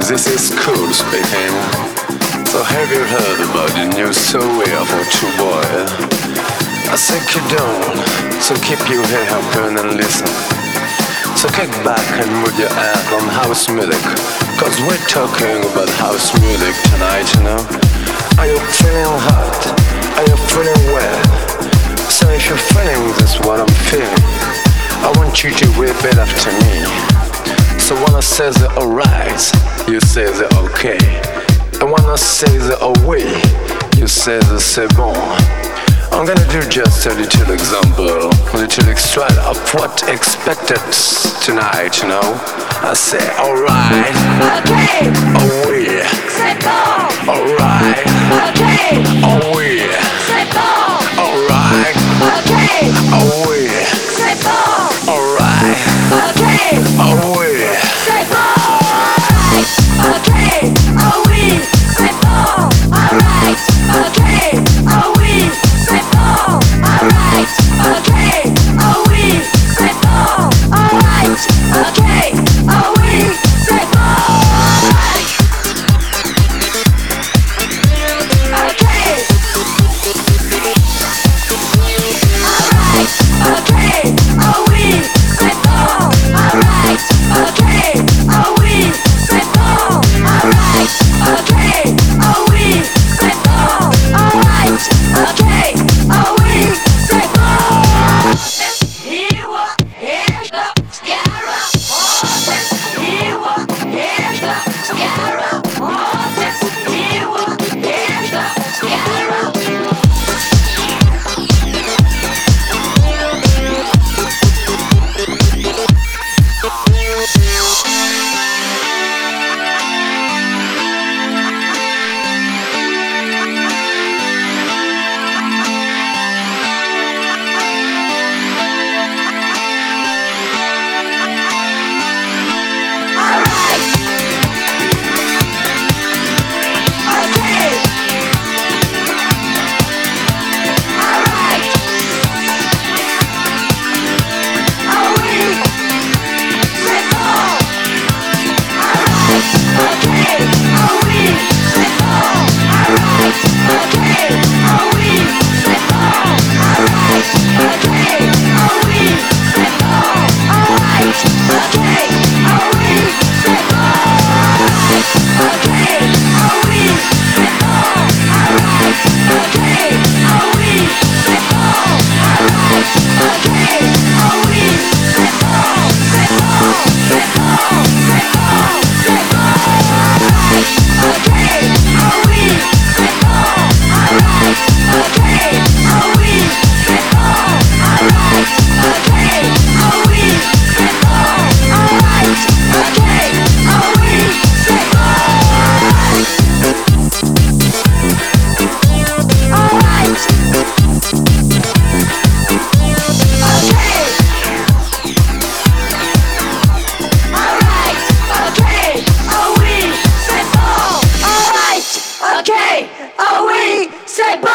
This is cool speaking. So have you heard about the new software for True Boy? I think you don't, so keep your head open and listen. So kick back and move your ass on house music, cause we're talking about house music tonight, you know. Are you feeling hot? Are you feeling well? So if you're feeling this what I'm feeling, I want you to repeat after me. So when I say the alright, you say the okay. And when I say the away, you say the c'est bon. I'm gonna do just a little example, a little extract of what expected tonight, you know. I say alright, okay, away, c'est bon, alright, okay, away, c'est bon, alright, okay, away, c'est bon, alright, okay, away. c'est bon, okay, oh oui, c'est bon, alright, okay, oh oui, c'est bon, alright, okay, oh oui, c'est bon, alright, okay, oh oui, c'est bon. Okay, oh oui, c'est bon.